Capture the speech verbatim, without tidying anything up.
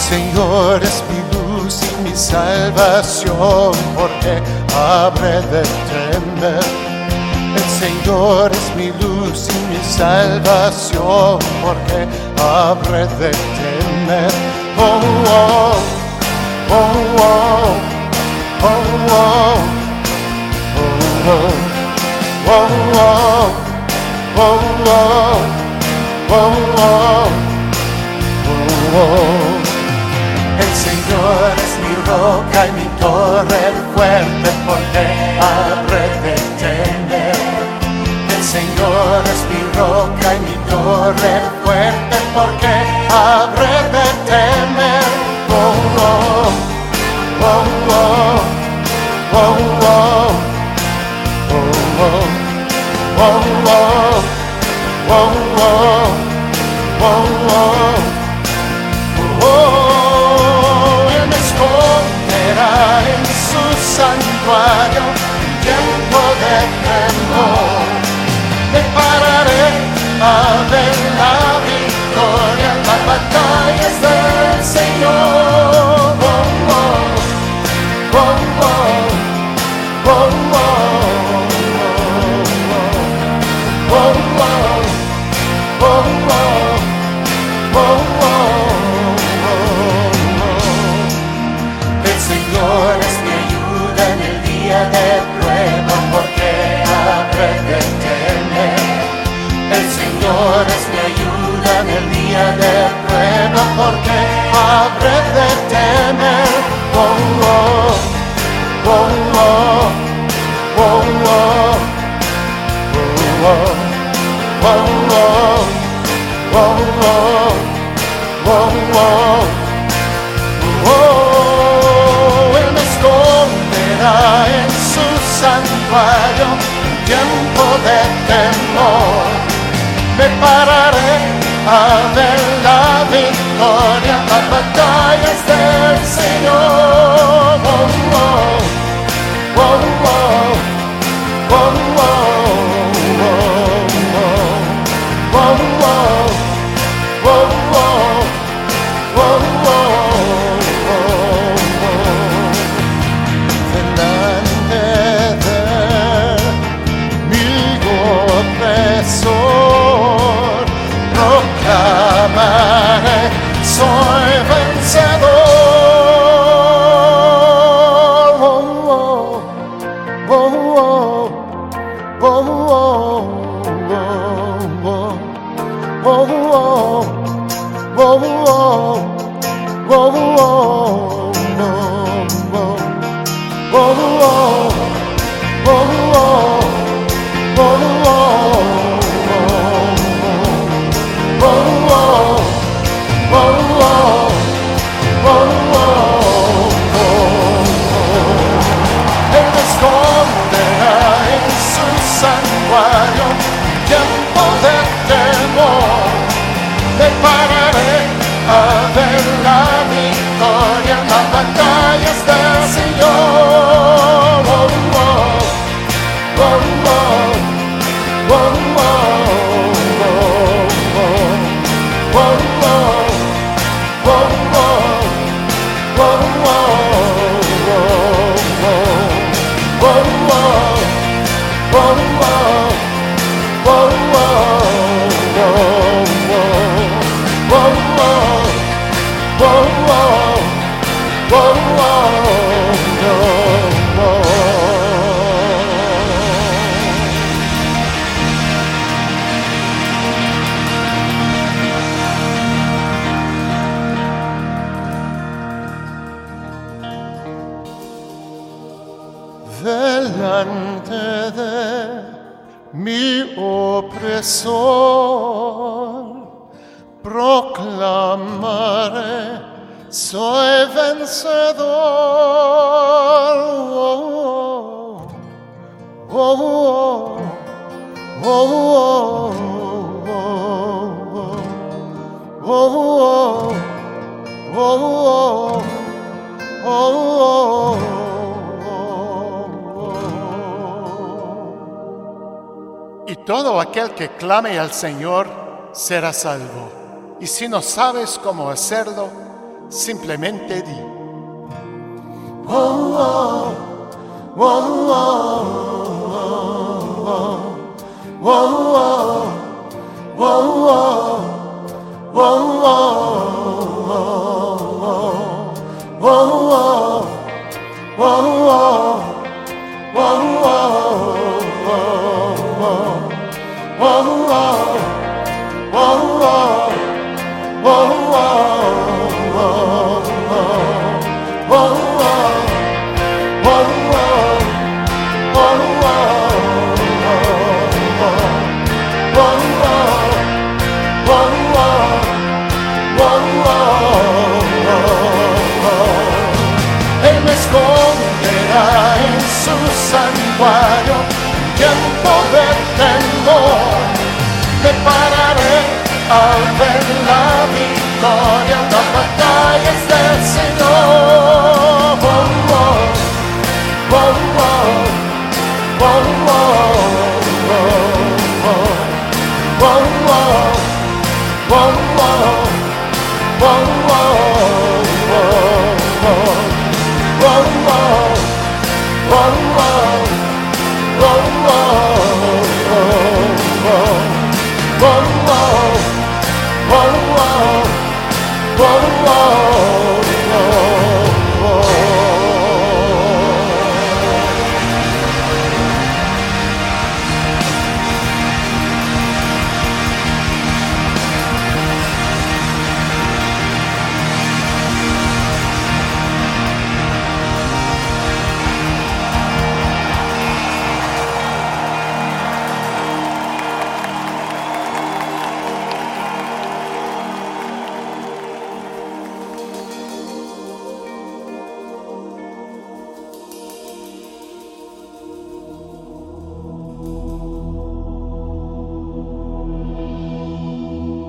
Señor es mi luz y mi salvación, porque habré de temer. El Señor es mi luz y mi salvación, porque habré de temer. Oh, oh, oh, oh, oh, oh, oh, oh, oh, oh, oh, oh. El Señor es mi roca y mi torre fuerte, porque habré de temer. El Señor es mi roca y mi torre fuerte, porque habré de temer. Oh, oh, oh, oh, oh, oh, oh, oh, oh, oh, oh, oh, oh. En su santuario, tiempo de temor, me pararé a ver la victoria, las batallas del Señor. Oh, oh, oh, oh, oh, oh, oh, oh, oh, oh, oh, oh. Señor es mi ayuda en el día de prueba, porque habré de temer. El Señor es mi ayuda en el día de prueba, porque habré de temer. Oh, oh, oh, oh, oh, oh, oh, oh, oh, oh, oh, oh. En su santuario, tiempo de temor, me pararé a ver la victoria, las batallas del Señor. Oh, oh, oh, oh, oh, oh, oh, oh, oh, oh, oh. Proclamaré, soy vencedor. Oh, oh, oh, oh, oh, oh, oh, oh, santuario, tiempo de temor, me pararé a ver la victoria, las batallas del Señor. Oh, oh, oh, oh, oh, oh, oh, oh, delante de mi opresor proclamaré, soy vencedor. Oh, oh, oh, oh, oh, oh, oh, oh, oh, oh, oh. Y todo aquel que clame al Señor será salvo. Y si no sabes cómo hacerlo, simplemente di. Oh, oh, oh, oh, oh, oh, oh, oh, Él me esconderá en su santuario en tiempo de temor. Me pararé al ver la victoria.